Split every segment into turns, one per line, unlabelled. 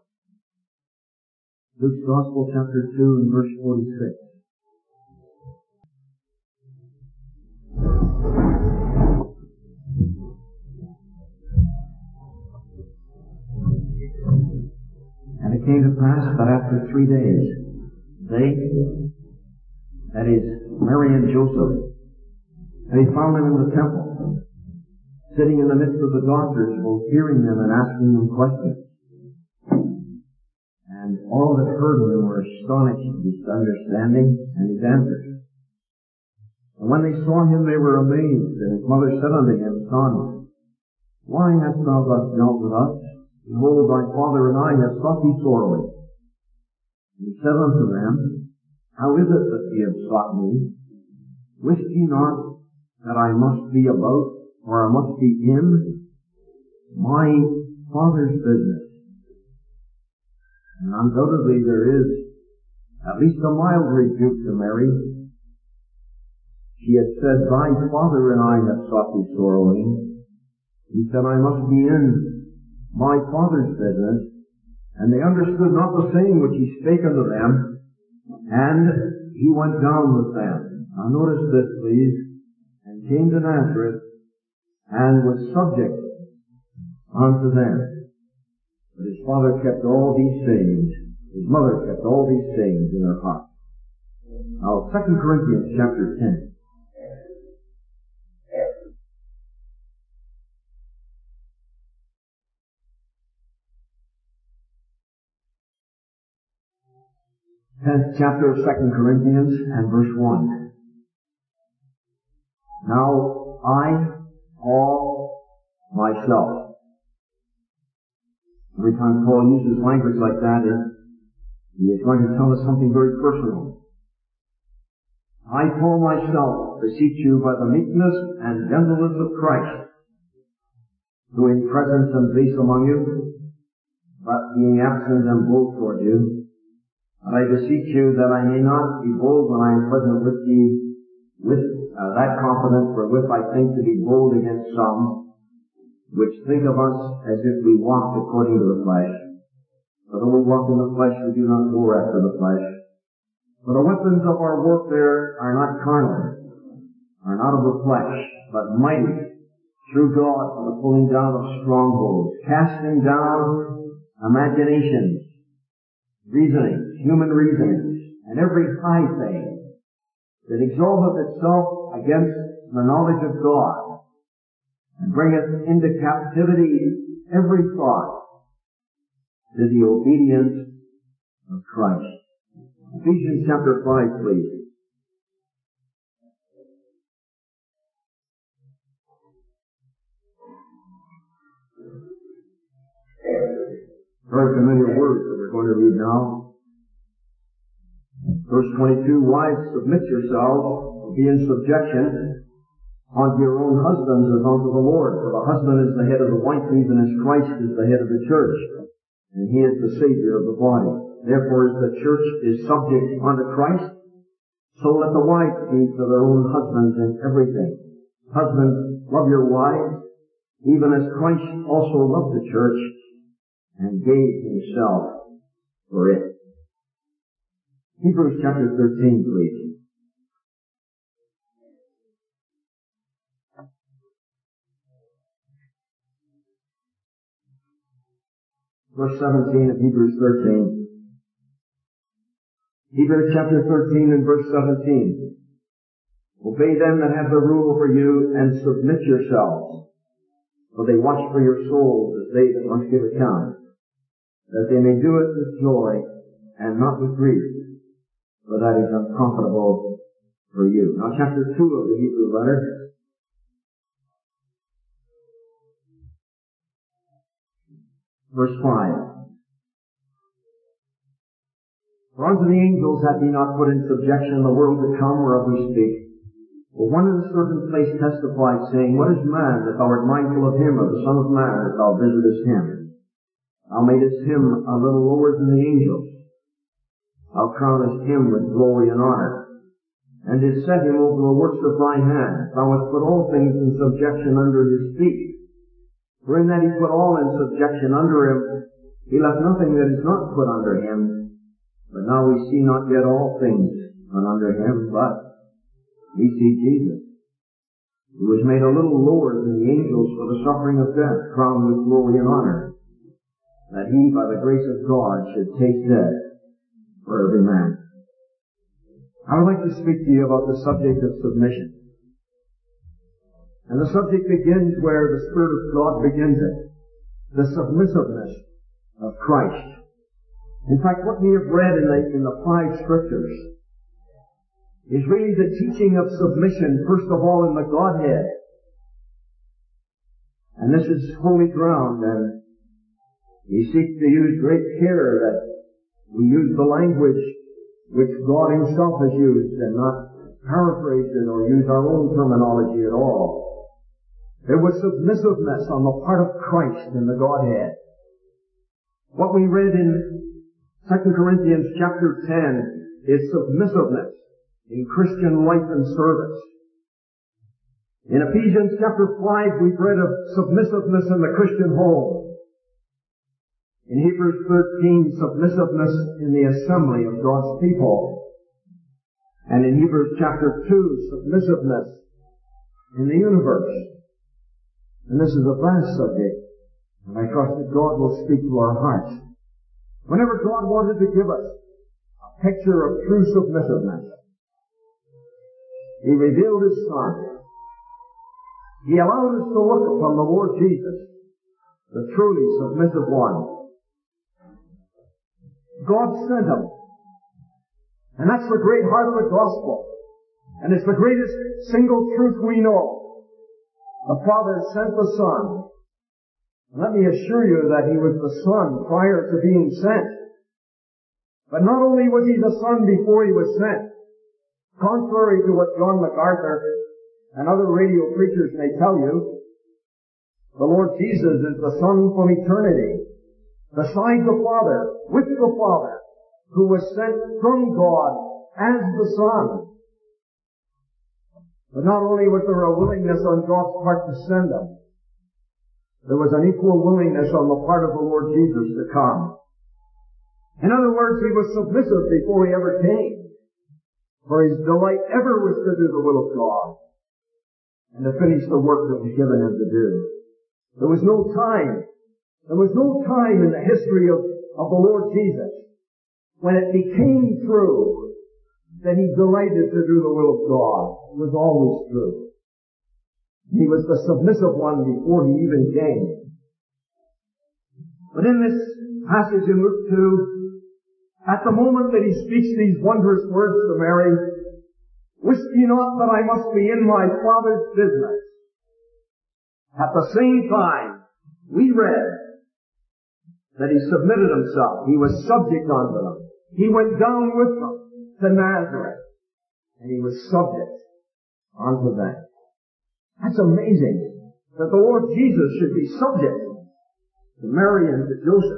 Luke's Gospel, chapter 2 and verse 46. And it came to pass that after 3 days, they, that is, Mary and Joseph, they found him in the temple, sitting in the midst of the doctors, both hearing them and asking them questions. And all that heard him were astonished at his understanding and his answers. And when they saw him, they were amazed. And his mother said unto him, Son, why hast thou thus dealt with us? Behold, thy father and I have sought thee sorely. And he said unto them, How is it that ye have sought me? Wist ye not that I must be about, or I must be in, my Father's business? And undoubtedly there is at least a mild rebuke to Mary. She had said, Thy father and I have sought thee sorely. He said, I must be in my Father's business. And they understood not the saying which he spake unto them, and he went down with them. Now notice this, please. And came to Nazareth, and was subject unto them. But his father kept all these sayings, his mother kept all these sayings in her heart. Now, 2 Corinthians chapter 10. Tenth chapter of 2 Corinthians and verse 1. Now, I, Paul, myself. Every time Paul uses language like that, he is going to tell us something very personal. I, Paul, myself, beseech you by the meekness and gentleness of Christ, who in presence am base among you, but being absent am bold toward you. And I beseech you that I may not be bold when I am present with ye, with that confidence wherewith I think to be bold against some, which think of us as if we walked according to the flesh. For though we walk in the flesh, we do not war after the flesh. For the weapons of our warfare are not carnal, are not of the flesh, but mighty through God for the pulling down of strongholds, casting down imaginations, reasonings, human reasonings, and every high thing that exalteth itself against the knowledge of God, and bringeth into captivity every thought to the obedience of Christ. Ephesians chapter 5, please. Very familiar words that we're going to read now. Verse 22, Wives, submit yourselves, be in subjection unto your own husbands as unto the Lord. For the husband is the head of the wife, even as Christ is the head of the church, and he is the Savior of the body. Therefore, as the church is subject unto Christ, so let the wives be to their own husbands in everything. Husbands, love your wives, even as Christ also loved the church, and gave himself for it. Hebrews chapter 13, please. Verse 17 of Hebrews 13. Hebrews chapter 13 and verse 17. Obey them that have the rule over you, and submit yourselves, for they watch for your souls as they that must give account, that they may do it with joy and not with grief, for that is unprofitable for you. Now chapter 2 of the Hebrew letter. Verse 5. For unto the angels hath he not put in subjection the world to come whereof we speak. But one in a certain place testified, saying, What is man that thou art mindful of him, or the Son of Man that thou visitest him? Thou madest him a little lower than the angels. Thou crownest him with glory and honor, and didst set him over the works of thy hands. Thou hast put all things in subjection under his feet. For in that he put all in subjection under him, He left nothing that is not put under him. But now we see not yet all things put under him, but we see Jesus, who was made a little lower than the angels for the suffering of death, crowned with glory and honor, that he, by the grace of God, should taste death for every man. I would like to speak to you about the subject of submission. And the subject begins where the Spirit of God begins it, the submissiveness of Christ. In fact, what we have read in the 5 scriptures is really the teaching of submission, first of all, in the Godhead. And this is holy ground, and we seek to use great care that we use the language which God Himself has used and not paraphrase it or use our own terminology at all. There was submissiveness on the part of Christ in the Godhead. What we read in 2 Corinthians chapter 10 is submissiveness in Christian life and service. In Ephesians chapter 5 we've read of submissiveness in the Christian home. In Hebrews 13, submissiveness in the assembly of God's people. And in Hebrews chapter 2, submissiveness in the universe. And this is a vast subject, and I trust that God will speak to our hearts. Whenever God wanted to give us a picture of true submissiveness, He revealed His Son. He allowed us to look upon the Lord Jesus, the truly submissive one. God sent Him. And that's the great heart of the gospel. And it's the greatest single truth we know. The Father sent the Son. Let me assure you that He was the Son prior to being sent. But not only was He the Son before He was sent, contrary to what John MacArthur and other radio preachers may tell you, the Lord Jesus is the Son from eternity, beside the Father, with the Father, who was sent from God as the Son. But not only was there a willingness on God's part to send Him, there was an equal willingness on the part of the Lord Jesus to come. In other words, He was submissive before He ever came. For His delight ever was to do the will of God and to finish the work that was given Him to do. There was no time in the history of the Lord Jesus when it became true that He delighted to do the will of God. It was always true. He was the submissive one before He even came. But in this passage in Luke 2, at the moment that He speaks these wondrous words to Mary, "Wist ye not that I must be in my Father's business?" At the same time, we read that He submitted Himself. He was subject unto them. He went down with them to Nazareth, and He was subject unto them. That's amazing that the Lord Jesus should be subject to Mary and to Joseph.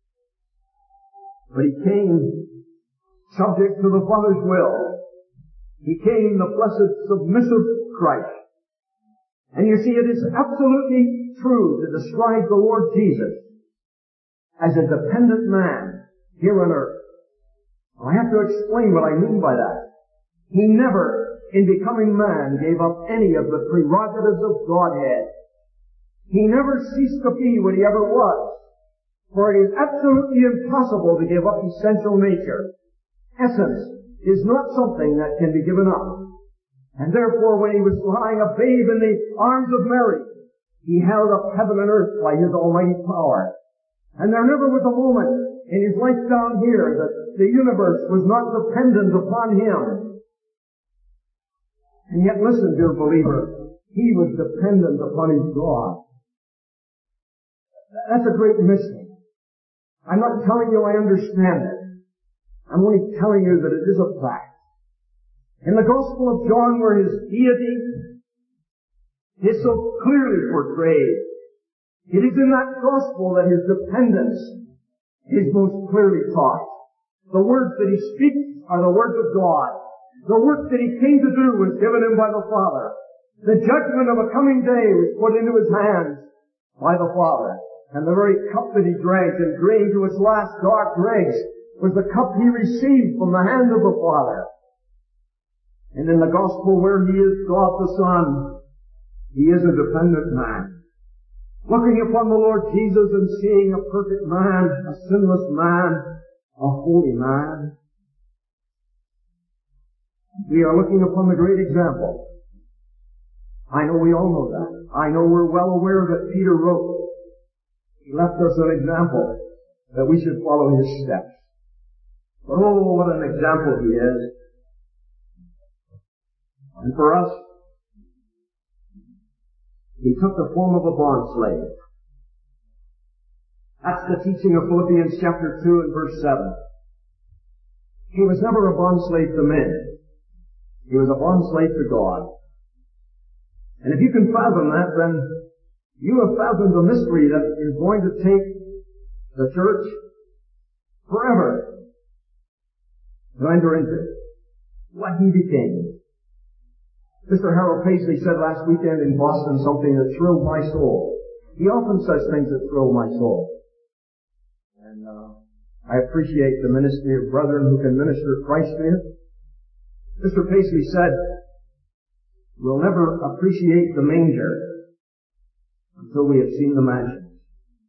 But He came subject to the Father's will. He came the blessed submissive Christ. And you see, it is absolutely true to describe the Lord Jesus as a dependent man here on earth. I have to explain what I mean by that. He never, in becoming man, gave up any of the prerogatives of Godhead. He never ceased to be what He ever was. For it is absolutely impossible to give up essential nature. Essence is not something that can be given up. And therefore, when He was lying a babe in the arms of Mary, He held up heaven and earth by His almighty power. And there never was a moment in His life down here that the universe was not dependent upon Him. And yet, listen, dear believer, He was dependent upon His God. That's a great mystery. I'm not telling you I understand it. I'm only telling you that it is a fact. In the Gospel of John, where His deity is so clearly portrayed, it is in that Gospel that His dependence is most clearly taught. The words that He speaks are the words of God. The work that He came to do was given Him by the Father. The judgment of a coming day was put into His hands by the Father. And the very cup that he drank and drained to its last dark dregs was the cup he received from the hand of the Father. And in the gospel where he is God the Son, he is a dependent man. Looking upon the Lord Jesus and seeing a perfect man, a sinless man, a holy man, we are looking upon the great example. I know we all know that. I know we're well aware that Peter wrote. He left us an example that we should follow his steps. But oh, what an example he is. And for us, he took the form of a bond slave. That's the teaching of Philippians chapter 2 and verse 7. He was never a bond slave to men. He was a bond slave to God. And if you can fathom that, then you have fathomed the mystery that is going to take the church forever to enter into what he became. Mr. Harold Paisley said last weekend in Boston something that thrilled my soul. He often says things that thrill my soul. And I appreciate the ministry of brethren who can minister Christ to you. Mr. Paisley said, we'll never appreciate the manger until we have seen the mansions.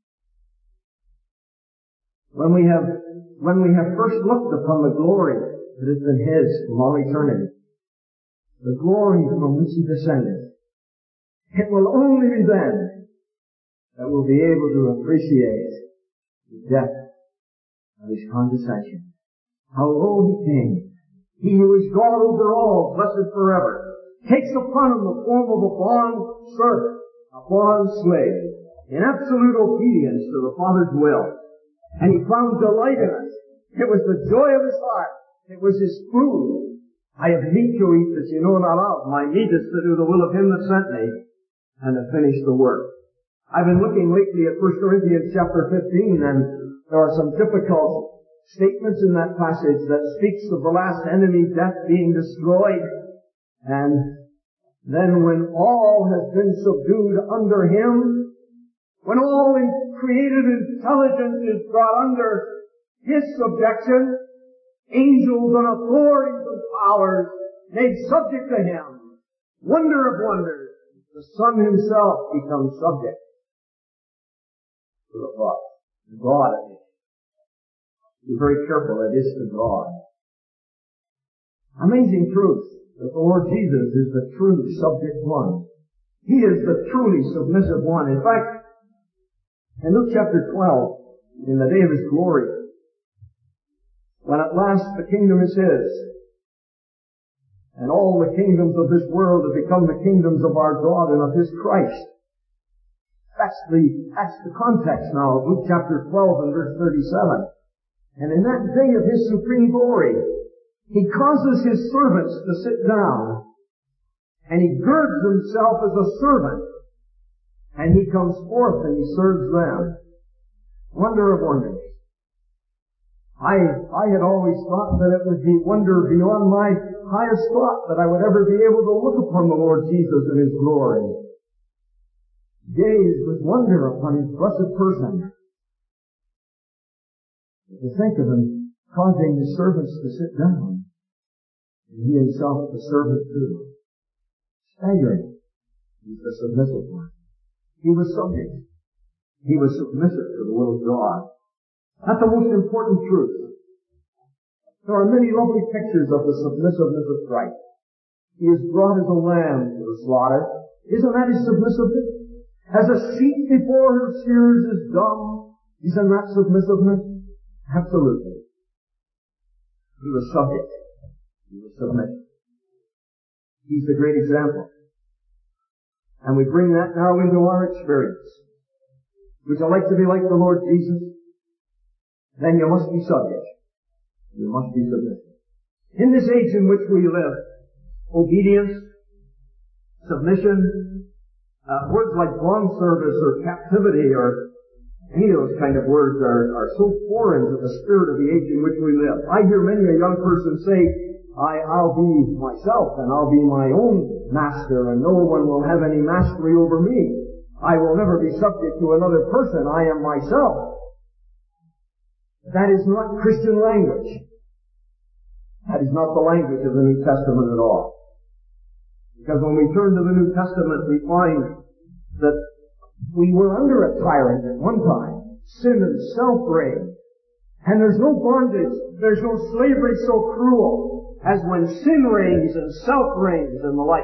When we have first looked upon the glory that has been his from all eternity, the glory from which he descended, it will only be then that we'll be able to appreciate the depth of his condescension. How low he came. He who is God over all, blessed forever, takes upon him the form of a bond servant, a bond slave, in absolute obedience to the Father's will. And he found delight in it. It was the joy of his heart. It was his food. I have meat to eat that you know not of. My meat is to do the will of him that sent me and to finish the work. I've been looking lately at 1 Corinthians chapter 15, and there are some difficult statements in that passage that speaks of the last enemy, death, being destroyed. And then when all has been subdued under him, when all created intelligence is brought under his subjection, angels and authorities and powers made subject to him, wonder of wonders, the Son himself becomes subject to the Father, God of it. Be very careful, it is to God. Amazing truth that the Lord Jesus is the true subject one. He is the truly submissive one. In fact, in Luke chapter 12, in the day of his glory, when at last the kingdom is his, and all the kingdoms of this world have become the kingdoms of our God and of his Christ. That's the context now of Luke chapter 12 and verse 37. And in that day of his supreme glory, he causes his servants to sit down, and he girds himself as a servant, and he comes forth and he serves them. Wonder of wonders. I had always thought that it would be wonder beyond my highest thought that I would ever be able to look upon the Lord Jesus in his glory. Gaze with wonder upon his blessed person. To think of him causing his servants to sit down, and he himself the servant too. Staggering. He's the submissive one. He was subject. He was submissive to the will of God. That's the most important truth. There are many lovely pictures of the submissiveness of Christ. He is brought as a lamb to the slaughter. Isn't that his submissiveness? As a sheep before her shearers is dumb. Isn't that submissiveness? Absolutely. He was subject. He was submissive. He's the great example. And we bring that now into our experience. Would you like to be like the Lord Jesus? Then you must be subject. You must be submissive. In this age in which we live, obedience, submission, words like bond service or captivity or any of those kind of words are so foreign to the spirit of the age in which we live. I hear many a young person say, I'll be myself and I'll be my own master and no one will have any mastery over me. I will never be subject to another person. I am myself. That is not Christian language. That is not the language of the New Testament at all. Because when we turn to the New Testament, we find that we were under a tyrant at one time. Sin and self-reign. And there's no bondage, there's no slavery so cruel as when sin reigns and self reigns in the life.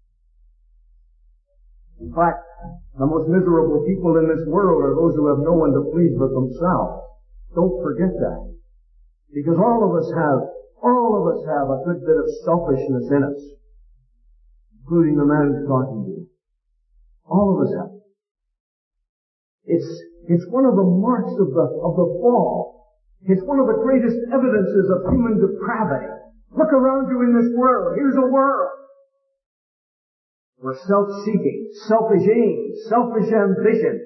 In fact, the most miserable people in this world are those who have no one to please but themselves. Don't forget that. Because all of us have a good bit of selfishness in us. Including the man who's talking to you. All of us have it. It's one of the marks of the fall. It's one of the greatest evidences of human depravity. Look around you in this world. Here's a world where self-seeking, selfish aims, selfish ambitions.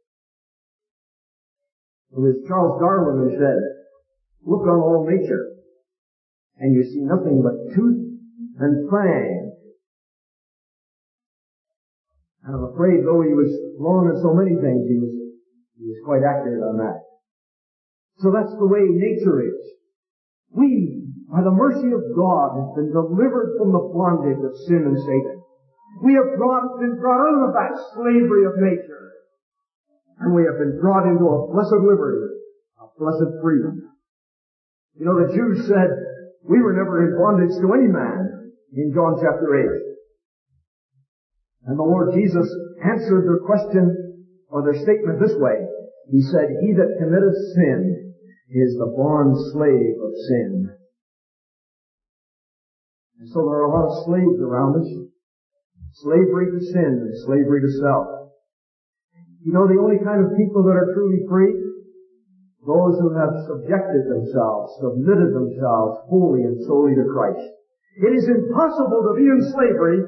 And as Charles Darwin has said, look on all nature, and you see nothing but tooth and fang. And I'm afraid, though he was wrong in so many things, he was quite accurate on that. So that's the way nature is. We, by the mercy of God, have been delivered from the bondage of sin and Satan. We have been brought out of that slavery of nature. And we have been brought into a blessed liberty, a blessed freedom. You know, the Jews said, we were never in bondage to any man, in John chapter 8. And the Lord Jesus answered their question, or their statement this way. He said, he that committeth sin is the born slave of sin. And so there are a lot of slaves around us. Slavery to sin and slavery to self. You know the only kind of people that are truly free? Those who have subjected themselves, submitted themselves wholly and solely to Christ. It is impossible to be in slavery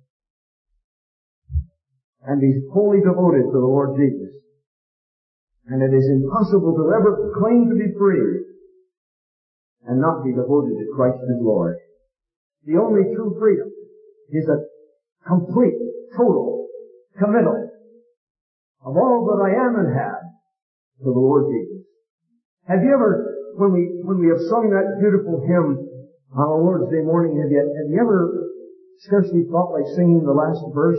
and be wholly devoted to the Lord Jesus. And it is impossible to ever claim to be free and not be devoted to Christ as Lord. The only true freedom is a complete, total committal of all that I am and have to the Lord Jesus. Have you ever, when we have sung that beautiful hymn on a Lord's Day morning, have you ever scarcely thought like singing the last verse?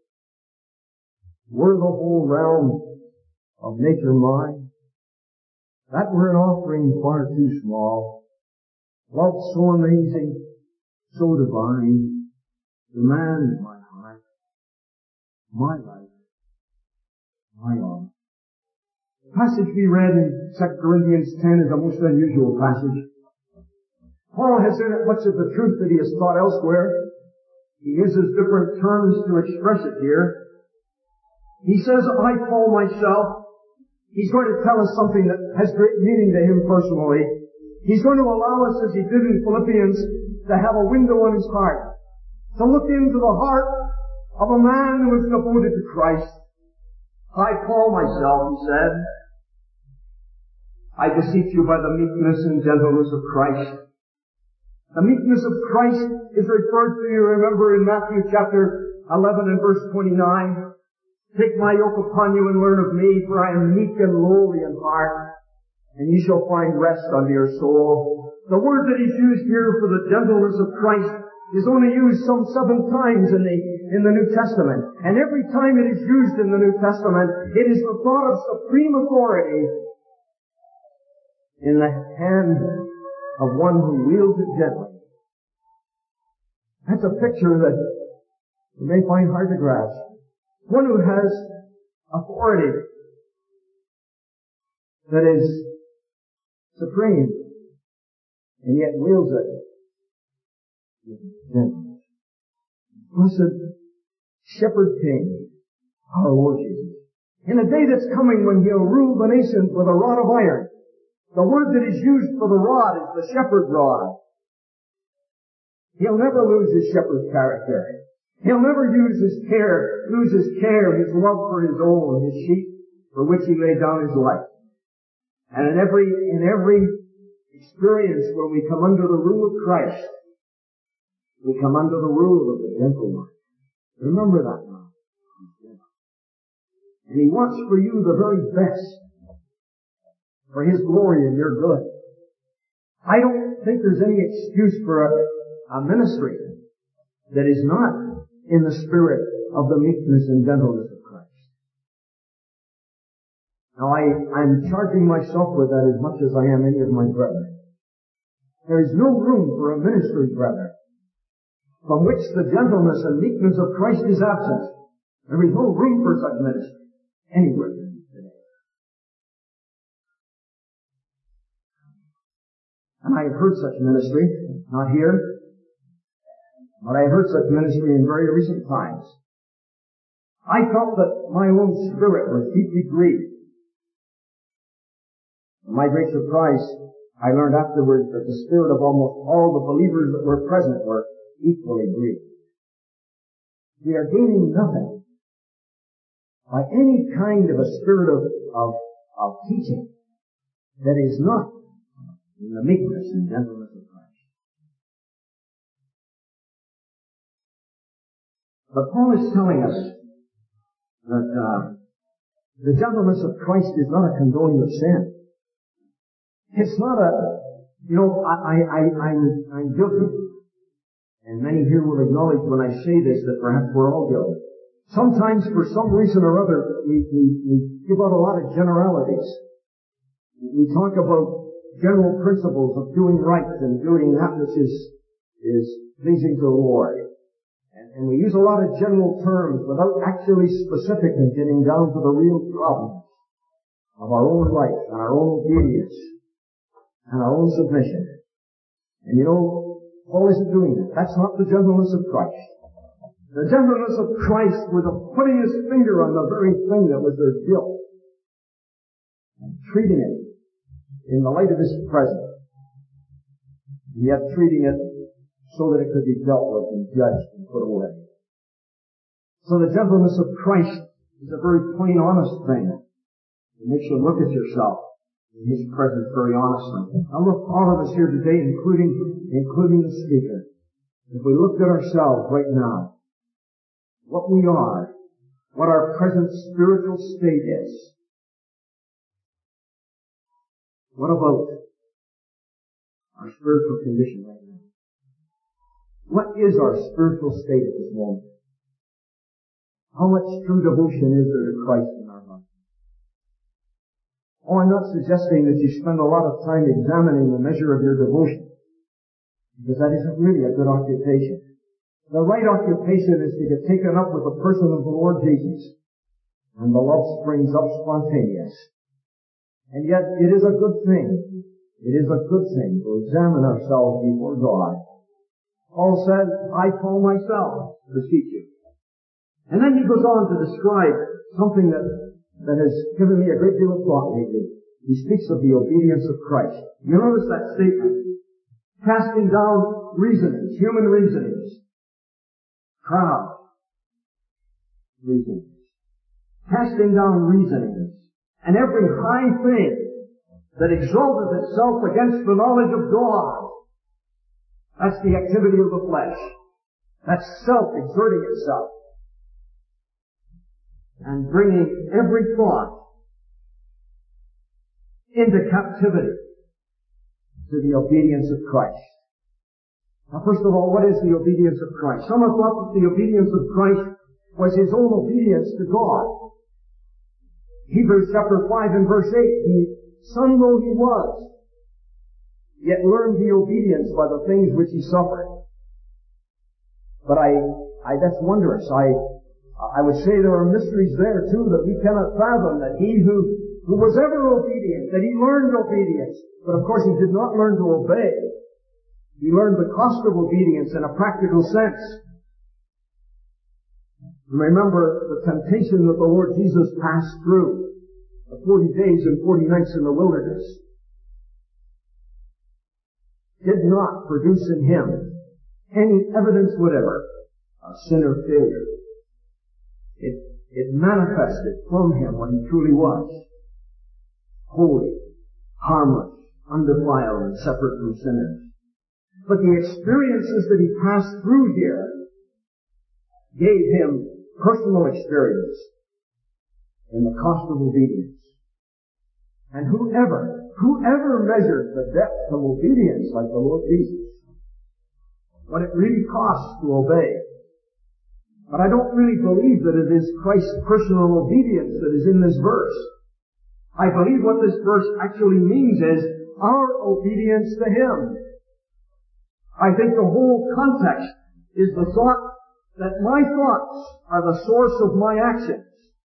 Were the whole realm of nature mine, that were an offering far too small. Love so amazing, so divine, demands my heart, my life, my all. The passage we read in 2 Corinthians 10 is a most unusual passage. Paul has in it much of the truth that he has taught elsewhere. He uses different terms to express it here. He says, I call myself. He's going to tell us something that has great meaning to him personally. He's going to allow us, as he did in Philippians, to have a window on his heart. To look into the heart of a man who is devoted to Christ. I call myself, he said. I beseech you by the meekness and gentleness of Christ. The meekness of Christ is referred to, you remember, in Matthew chapter 11 and verse 29. Take my yoke upon you and learn of me, for I am meek and lowly in heart, and ye shall find rest unto your soul. The word that is used here for the gentleness of Christ is only used some 7 times in the New Testament. And every time it is used in the New Testament, it is the thought of supreme authority in the hand of one who wields it gently. That's a picture that you may find hard to grasp. One who has authority that is supreme and yet wields it with gentleness. Blessed Shepherd King, our Lord Jesus. In a day that's coming when He'll rule the nations with a rod of iron, the word that is used for the rod is the shepherd rod. He'll never lose His shepherd's character. He'll never lose his care, his love for his own, his sheep, for which he laid down his life. And in every experience where we come under the rule of Christ, we come under the rule of the gentle one. Remember that now. And He wants for you the very best, for His glory and your good. I don't think there's any excuse for a ministry that is not in the spirit of the meekness and gentleness of Christ. Now I'm charging myself with that as much as I am any of my brethren. There is no room for a ministry, brethren, from which the gentleness and meekness of Christ is absent. There is no room for such ministry anywhere today. And I have heard such ministry, not here, but I have heard such ministry in very recent times. I felt that my own spirit was deeply grieved. To my great surprise, I learned afterwards that the spirit of almost all the believers that were present were equally grieved. We are gaining nothing by any kind of a spirit of teaching that is not in the meekness and gentleness of Christ. But Paul is telling us that the gentleness of Christ is not a condoning of sin. It's not I'm guilty. And many here will acknowledge when I say this that perhaps we're all guilty. Sometimes for some reason or other we give out a lot of generalities. We talk about general principles of doing right and doing that which is pleasing to the Lord. And we use a lot of general terms without actually specifically getting down to the real problems of our own life and our own obedience and our own submission. And you know, Paul isn't doing that. That's not the gentleness of Christ. The gentleness of Christ was putting his finger on the very thing that was their guilt and treating it in the light of his presence, and yet treating it so that it could be dealt with and judged and put away. So the gentleness of Christ is a very plain, honest thing. It makes you look at yourself in His presence very honestly. Now look, all of us here today, including the speaker, if we looked at ourselves right now, what we are, what our present spiritual state is, what about our spiritual condition right now? What is our spiritual state at this moment? How much true devotion is there to Christ in our life? Oh, I'm not suggesting that you spend a lot of time examining the measure of your devotion, because that isn't really a good occupation. The right occupation is to get taken up with the person of the Lord Jesus, and the love springs up spontaneous. And yet, it is a good thing. It is a good thing to examine ourselves before God. Paul says, I call myself, beseech you. And then he goes on to describe something that has given me a great deal of thought lately. He speaks of the obedience of Christ. You notice that statement. Casting down reasonings, human reasonings. Proud reasonings. Casting down reasonings. And every high thing that exalteth itself against the knowledge of God. That's the activity of the flesh. That's self exerting itself. And bringing every thought into captivity to the obedience of Christ. Now first of all, what is the obedience of Christ? Some have thought that the obedience of Christ was His own obedience to God. Hebrews chapter 5 and verse 8, son though He was, yet learned the obedience by the things which He suffered. But that's wondrous. I would say there are mysteries there too that we cannot fathom, that He who was ever obedient, that He learned obedience. But of course He did not learn to obey. He learned the cost of obedience in a practical sense. Remember the temptation that the Lord Jesus passed through, the 40 days and 40 nights in the wilderness, did not produce in Him any evidence whatever of sin or failure. It manifested from Him what He truly was. Holy, harmless, undefiled, and separate from sinners. But the experiences that He passed through here gave Him personal experience in the cost of obedience. And whoever measures the depth of obedience like the Lord Jesus, what it really costs to obey. But I don't really believe that it is Christ's personal obedience that is in this verse. I believe what this verse actually means is our obedience to Him. I think the whole context is the thought that my thoughts are the source of my actions.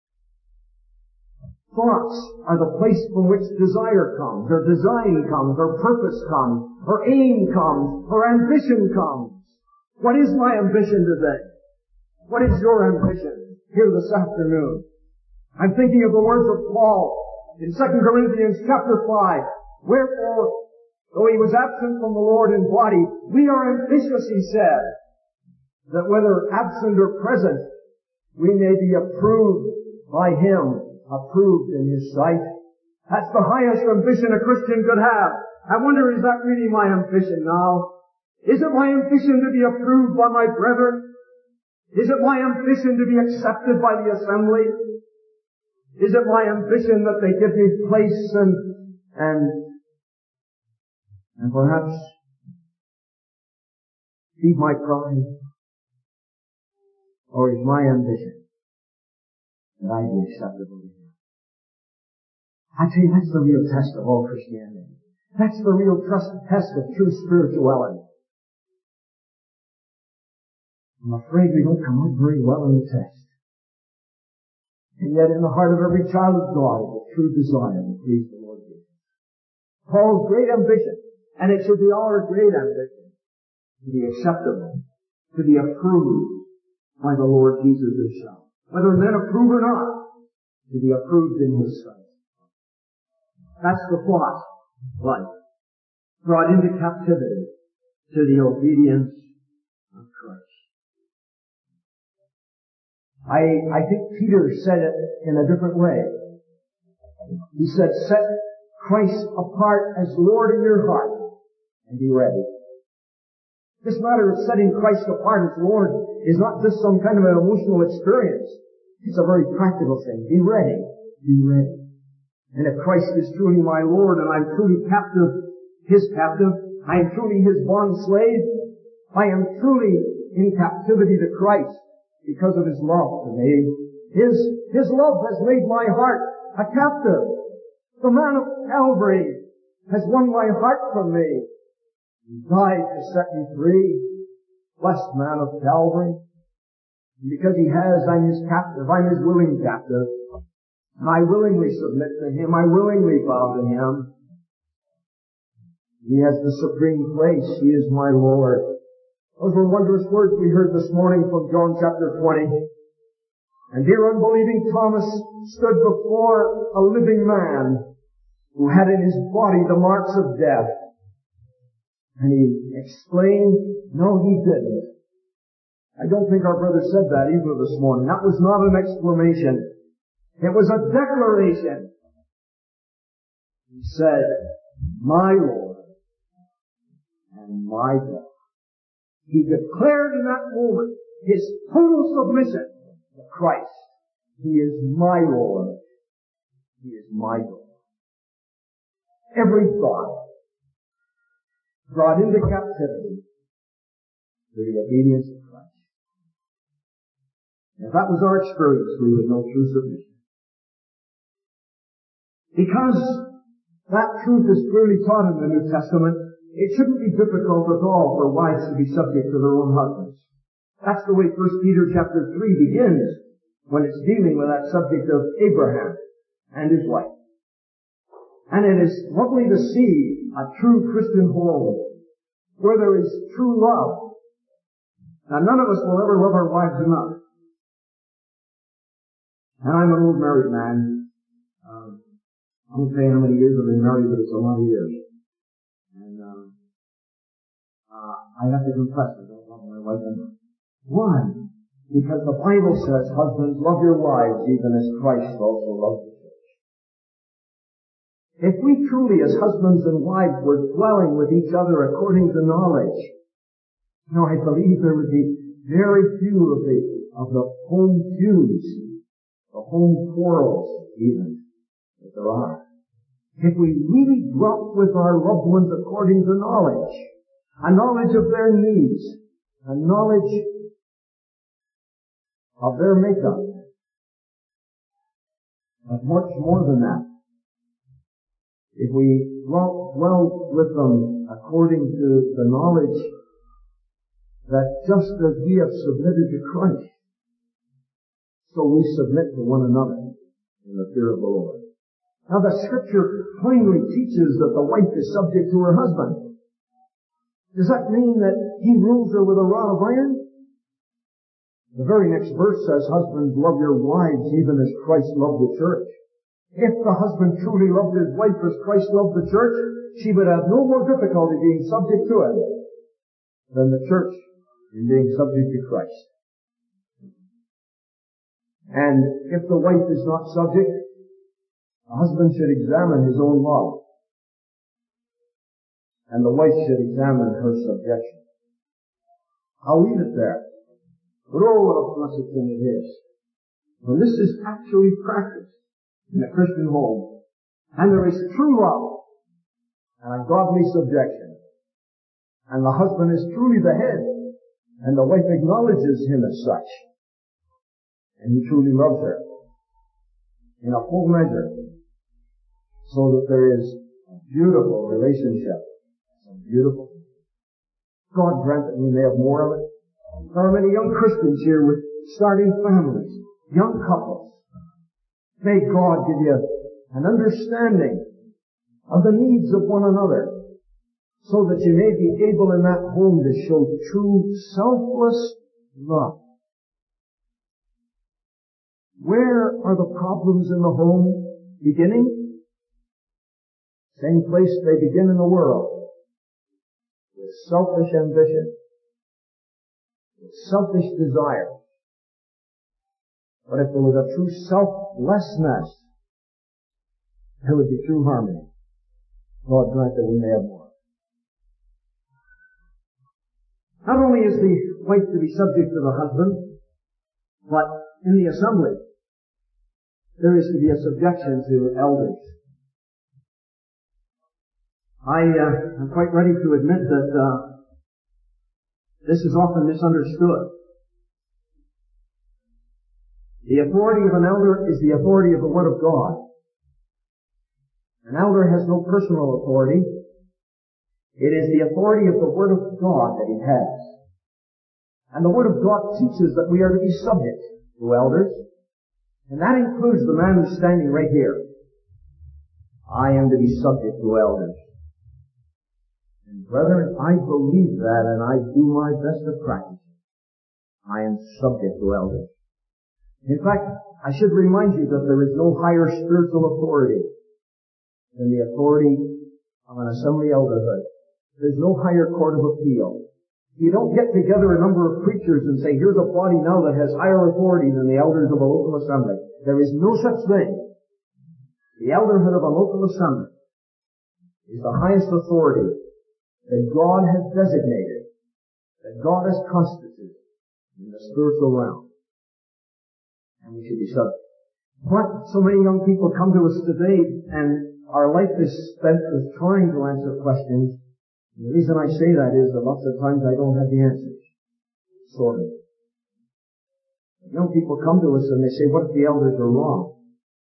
Thoughts are the place from which desire comes, or design comes, or purpose comes, or aim comes, or ambition comes. What is my ambition today? What is your ambition here this afternoon? I'm thinking of the words of Paul in 2 Corinthians chapter 5. Wherefore, though he was absent from the Lord in body, we are ambitious, he said, that whether absent or present, we may be approved by Him, approved in His sight. That's the highest ambition a Christian could have. I wonder, is that really my ambition now? Is it my ambition to be approved by my brethren? Is it my ambition to be accepted by the assembly? Is it my ambition that they give me place and perhaps feed my pride? Or is my ambition that I be acceptable to Him? I tell you, that's the real test of all Christianity. That's the real test of true spirituality. I'm afraid we don't come out very well in the test. And yet in the heart of every child of God is a true desire to please the Lord Jesus. Paul's great ambition, and it should be our great ambition, to be acceptable, to be approved by the Lord Jesus Himself. Whether men approve or not, to be approved in His sight. That's the thought life brought into captivity to the obedience of Christ. I think Peter said it in a different way. He said, set Christ apart as Lord in your heart and be ready. This matter of setting Christ apart as Lord is not just some kind of an emotional experience. It's a very practical thing. Be ready. Be ready. And if Christ is truly my Lord and I'm truly His captive, I am truly His bond slave, I am truly in captivity to Christ because of His love for me. His love has made my heart a captive. The man of Calvary has won my heart from me. He died to set me free. Blessed man of Calvary. And because He has, I'm His captive. I'm His willing captive. And I willingly submit to Him. I willingly bow to Him. He has the supreme place. He is my Lord. Those were wondrous words we heard this morning from John chapter 20. And dear unbelieving Thomas stood before a living man who had in his body the marks of death. And he explained, no, he didn't. I don't think our brother said that either this morning. That was not an exclamation. It was a declaration. He said, my Lord and my God. He declared in that moment his total submission to Christ. He is my Lord. He is my God. Every thought brought into captivity to the obedience of Christ. And if that was our experience, we would know true submission. Because that truth is clearly taught in the New Testament, it shouldn't be difficult at all for wives to be subject to their own husbands. That's the way 1 Peter chapter 3 begins when it's dealing with that subject of Abraham and his wife. And it is lovely to see a true Christian home where there is true love. Now, none of us will ever love our wives enough. And I'm an old married man. I won't say how many years I've been married, but it's a lot of years. And I have to confess I don't love my wife enough. Why? Because the Bible says, husbands, love your wives even as Christ also loved the church. If we truly, as husbands and wives, were dwelling with each other according to knowledge, I believe there would be very few of the home feuds the home quarrels even that there are. If we really dwelt with our loved ones according to knowledge, a knowledge of their needs, a knowledge of their makeup, but much more than that, if we dwelt with them according to the knowledge that just as we have submitted to Christ, so we submit to one another in the fear of the Lord. Now the Scripture plainly teaches that the wife is subject to her husband. Does that mean that he rules her with a rod of iron? The very next verse says, husbands, love your wives even as Christ loved the church. If the husband truly loved his wife as Christ loved the church, she would have no more difficulty being subject to him than the church in being subject to Christ. And if the wife is not subject, the husband should examine his own love, and the wife should examine her subjection. I'll leave it there. But oh, what a blessed thing it is when this is actually practiced in a Christian home, and there is true love and a godly subjection, and the husband is truly the head, and the wife acknowledges him as such, and he truly loves her in a full measure, so that there is a beautiful relationship. Some beautiful. God grant that we may have more of it. There are many young Christians here with starting families, young couples. May God give you an understanding of the needs of one another, so that you may be able in that home to show true selfless love. Where are the problems in the home beginning? Same place they begin in the world. With selfish ambition. With selfish desire. But if there was a true selflessness, there would be true harmony. God grant that we may have more. Not only is the wife to be subject to the husband, but in the assembly, there is to be a subjection to elders. I'm quite ready to admit that this is often misunderstood. The authority of an elder is the authority of the Word of God. An elder has no personal authority. It is the authority of the Word of God that he has. And the Word of God teaches that we are to be subject to elders. And that includes the man who's standing right here. I am to be subject to elders. And brethren, I believe that, and I do my best to practice it. I am subject to elders. In fact, I should remind you that there is no higher spiritual authority than the authority of an assembly elderhood. There's no higher court of appeal. You don't get together a number of preachers and say, here's a body now that has higher authority than the elders of a local assembly. There is no such thing. The elderhood of a local assembly is the highest authority that God has designated, that God has constituted in the spiritual realm. And we should be subject. But so many young people come to us today, and our life is spent with trying to answer questions. And the reason I say that is that lots of times I don't have the answers. Sorry. Young people come to us and they say, what if the elders are wrong?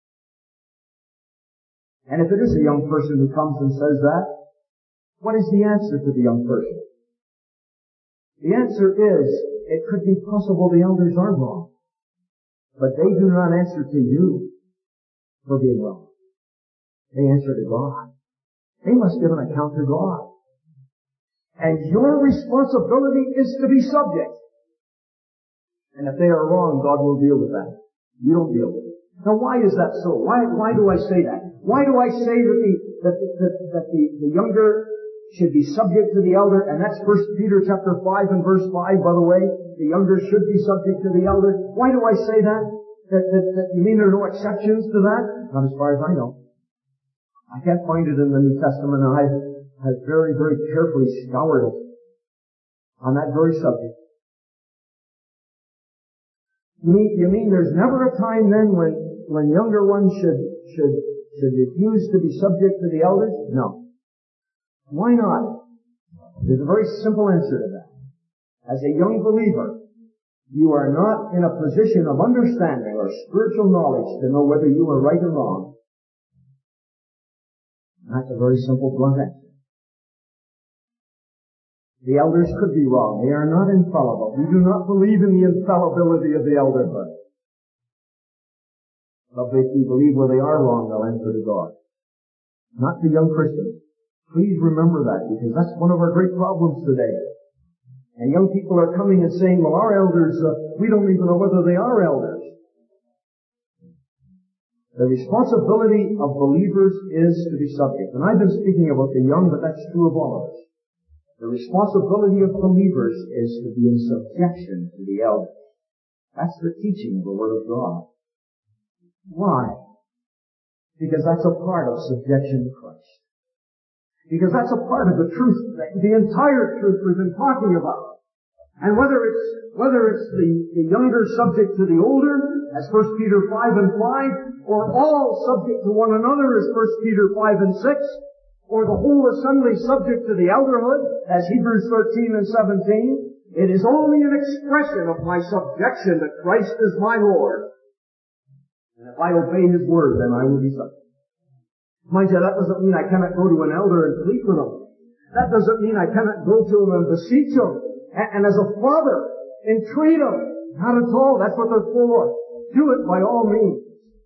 And if it is a young person who comes and says that, what is the answer to the young person? The answer is, it could be possible the elders are wrong. But they do not answer to you for being wrong. They answer to God. They must give an account to God. And your responsibility is to be subject. And if they are wrong, God will deal with that. You don't deal with it. Now why is that so? Why do I say that? Why do I say that the younger should be subject to the elder? And that's 1 Peter chapter 5 and verse 5, by the way. The younger should be subject to the elder. Why do I say that? That you mean there are no exceptions to that? Not as far as I know. I can't find it in the New Testament, and I've very, very carefully scoured it on that very subject. You mean there's never a time then when younger ones should refuse to be subject to the elders? No. Why not? There's a very simple answer to that. As a young believer, you are not in a position of understanding or spiritual knowledge to know whether you are right or wrong. That's a very simple, blunt answer. The elders could be wrong. They are not infallible. We do not believe in the infallibility of the elderhood. But if we believe where they are wrong, they'll answer to God. Not the young Christians. Please remember that, because that's one of our great problems today. And young people are coming and saying, well, our elders, we don't even know whether they are elders. The responsibility of believers is to be subject. And I've been speaking about the young, but that's true of all of us. The responsibility of believers is to be in subjection to the elders. That's the teaching of the Word of God. Why? Because that's a part of subjection to Christ. Because that's a part of the truth, the entire truth we've been talking about. And whether it's the younger subject to the older, as 1 Peter 5 implied, or all subject to one another, as 1 Peter 5 and 6, or the whole assembly subject to the elderhood, as Hebrews 13 and 17, it is only an expression of my subjection that Christ is my Lord. And if I obey His word, then I will be subject. Mind you, that doesn't mean I cannot go to an elder and plead with him. That doesn't mean I cannot go to him and beseech him. And as a father, entreat him. Not at all. That's what they're for. Do it by all means.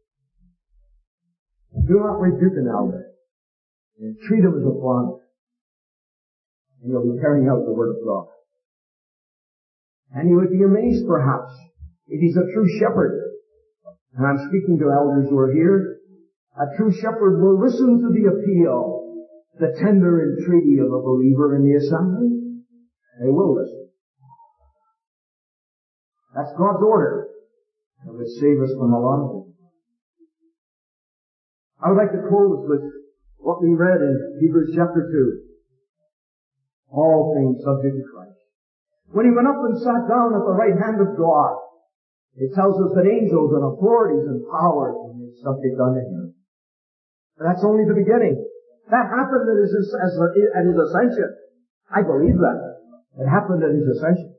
Do not rebuke an elder. Entreat him as a father. And you'll be carrying out the word of God. And you would be amazed, perhaps, if he's a true shepherd. And I'm speaking to elders who are here. A true shepherd will listen to the appeal, the tender entreaty of a believer in the assembly. They will listen. That's God's order. It would save us from a lot of it. I would like to close with what we read in Hebrews chapter 2. All things subject to Christ. When he went up and sat down at the right hand of God, it tells us that angels and authorities and powers were made subject unto him. But that's only the beginning. That happened at his ascension. I believe that. It happened at his ascension.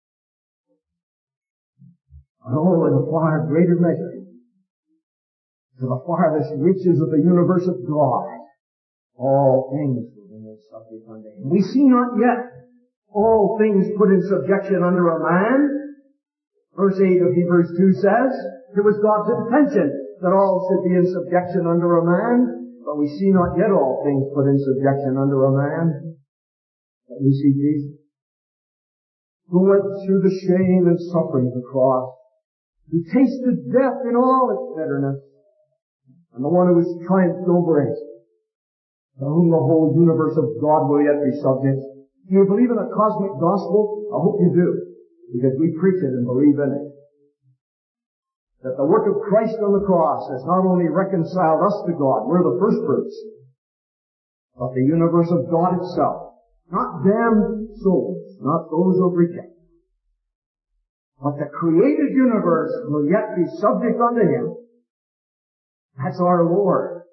Oh, in a far greater measure, to the farthest reaches of the universe of God, all things will be made subject unto him. We see not yet all things put in subjection under a man. Verse 8 of Hebrews 2 says, it was God's intention that all should be in subjection under a man, but we see not yet all things put in subjection under a man. But we see Jesus, who went through the shame and suffering of the cross, who tasted death in all its bitterness, and the one who was triumphed over it, to whom the whole universe of God will yet be subject. Do you believe in a cosmic gospel? I hope you do, because we preach it and believe in it. That the work of Christ on the cross has not only reconciled us to God, we're the first fruits, but the universe of God itself. Not damned souls, not those who reject. But the created universe will yet be subject unto him. That's our Lord.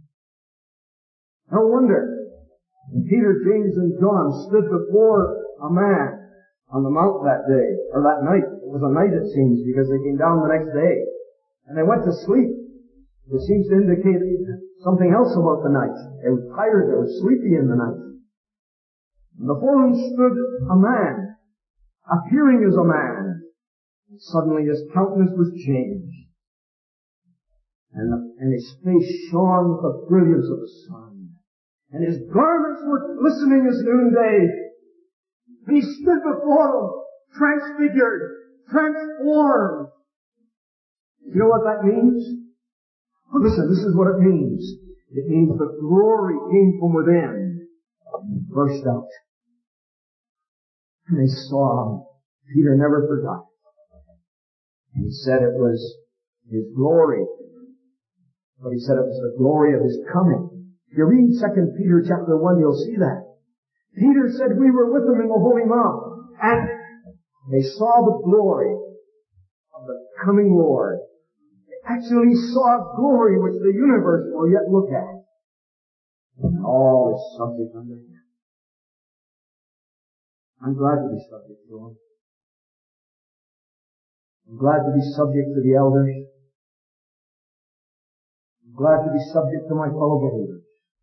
No wonder when Peter, James, and John stood before a man on the mount that day, or that night. It was a night, it seems, because they came down the next day. And they went to sleep. It seems to indicate something else about the night. They were tired, they were sleepy in the night. And before him stood a man, appearing as a man. And suddenly his countenance was changed. And his face shone with the brilliance of the sun. And his garments were glistening as noonday. And he stood before them, transfigured, transformed. You know what that means? Oh, listen, this is what it means. It means the glory came from within and burst out. And they saw him. Peter never forgot. And he said it was his glory. But he said it was the glory of his coming. If you read 2 Peter chapter 1, you'll see that. Peter said we were with him in the Holy Mount. And they saw the glory of the coming Lord. They actually saw glory which the universe will yet look at. And all is subject under Him. I'm glad to be subject to Him. I'm glad to be subject to the elders. I'm glad to be subject to my fellow believers.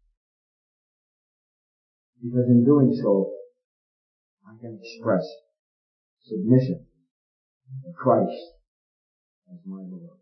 Because in doing so, I can express submission to Christ as my Lord.